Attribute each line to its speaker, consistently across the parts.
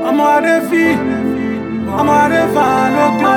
Speaker 1: ọmọ adéfì ọmọ adéfà lókè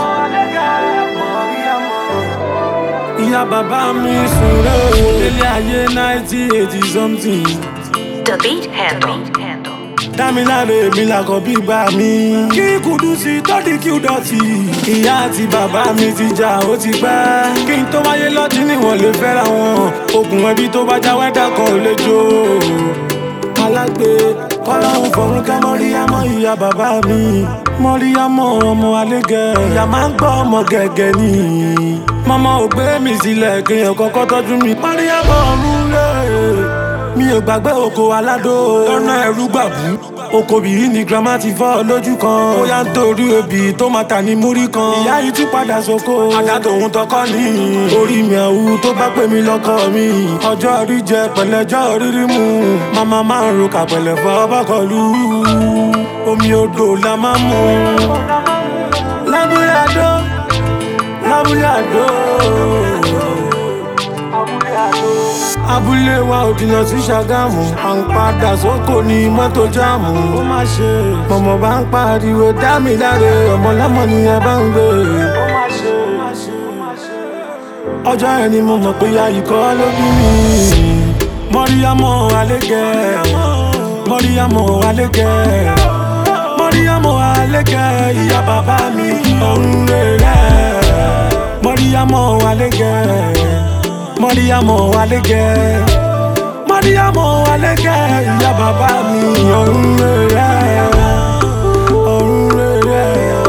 Speaker 1: ìyá bàbá mi sùn rẹ̀ o délé ayé 1980 something.
Speaker 2: The Beat Handle.
Speaker 1: Dámiláre mi làkọ̀ bí bá mi. Kí Kúdùsì tó di kí ó dọ̀tí. Ìyá àti bàbá mi ti jà ó ti pẹ́. Kí n tó wáyé lọ́tí níwọ̀n lè fẹ́ra wọn. Okùn ẹbí tó bá já wẹ́dà kan ò lè jó. Alágbe kọ́lọ́hún fọ̀rún kẹ́ Mọ́ríyámọ́ ìyá bàbá mi. Mọ́ríyámọ́ ọmọ alégẹ̀. Ìyá máa ń gbọ́ ọmọ gẹ̀gẹ̀ ni. Mọ́mọ́ ò gbé mi sílẹ̀ kéèyàn kọ́kọ́ tọ́jú mi. Mọ́ríyámọ́ ọ̀run lé. Mi ò gbàgbé oko aládó lọ́nà ẹ̀rú gbàbú. Oko bìí ni grandma ti fọ́ lójú kan. Ó yá ń torí obì tó máa tà ní múrí kan. Ìyá yìí tún padà sóko. Àdá tòun tọkọ ní. Orí mi àwù tó bá pè mí lọ́kọ mi. Ọjọ́ orí jẹ pẹ̀lẹ́jọ́ rírí mu. Màmá máa ń ro kàpẹ̀lẹ̀ fọ́ bọ́kọ̀lù. Omi odò la máa mú. Lábúlé àdó. Lábúlé àdó. Abúlé wa ò jìnnà sí Ṣàgámù. À ń padà sóko ní mọ́tò jáàmù. Ó má ṣe mọ̀mọ́ bá ń pariwo Dámiláre. Ọmọ lọ́mọ ni ẹ bá ń gbé. Ó má ṣe ọjọ́ yẹn ni mo mọ̀ pé ya ikọ́ ló bí mi. Mọ́ríyámọ́ alégẹ̀. Mọ́ríyámọ́ alégẹ̀. Mọ́ríyámọ́ alégẹ̀. Ìyá bàbá mi ọ̀run rere. Mọ́ríyámọ́ alégẹ̀. Mọ́ríyámọ́ alégẹ̀. Mọ́ríyámọ́ alégẹ̀. Ìyá bàbá mi ọ̀run rere. Ọ̀run rere.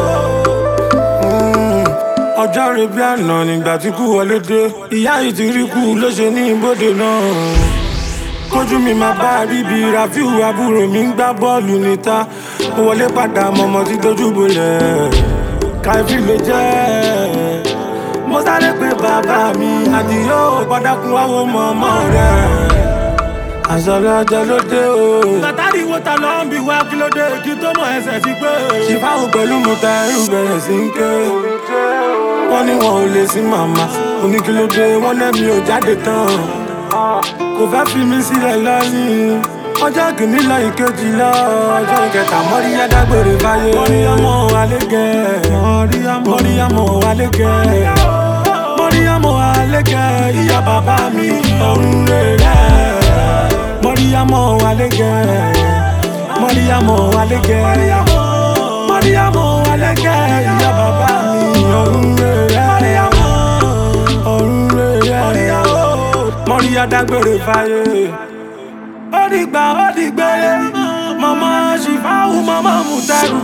Speaker 1: Ọjọ́ rẹ̀ bí àná nígbà tí kú wọlé dé. Ìyá yìí ti rí kú ló ṣe ní ibodè náà. Kójú mi máa bá bíbí Rafiu àbúrò mi ń gbá bọ́ọ̀lù níta. Mo wọlé padà mọ̀mọ́ tí dojú bolẹ̀. Kàìfì ló jẹ́. Mo sáré pé bàbá mi Àdìó gbọ́dákun wáwo mọ̀mọ́ rẹ̀. Àṣọlẹ̀ ọjọ́ ló dé o. Tàtàrí wo ta lọ ń bi wá kí ló dé kí tó mọ ẹsẹ̀ ti pé. Ṣìfáwò pẹ̀lú mo ta ẹrù bẹ̀rẹ̀ sí ń ké. Wọ́n ní wọn ò lè sí màmá. Oníkílódé wọ́n lẹ́mi ò jáde tán. Kò fẹ́ fi mí sílẹ̀ lọ́yìn. Ọjọ́ kìíní lọ ìkejì lọ. Ọjọ́ ìkẹta Mọ́ríyá dágbére fáyé. Mọ́ríyámọ́ alégẹ̀. Mọ́ríyámọ́ alégẹ̀. Mọ́ríyámọ́ alégẹ̀. Ìyá bàbá mi ọ̀run rere. Mọ́ríyámọ́ alégẹ̀. Mọ́ríyámọ́ alégẹ̀. Mọ́ríyámọ́ alégẹ̀. Ìyá bàbá mi ọ̀run rere. Ọ̀run rere. Mọ́ríyá dágbére fáyé. Ó dìgbà ó dìgbére. Màmá Ṣìfáwù màmá Mùtẹ́rù.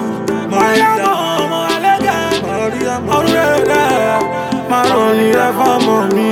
Speaker 1: Mọ́ríyámọ́ ọmọ alégẹ̀. Ọ̀run rere. Márùn-ún ni ẹ fọ́mọ mi.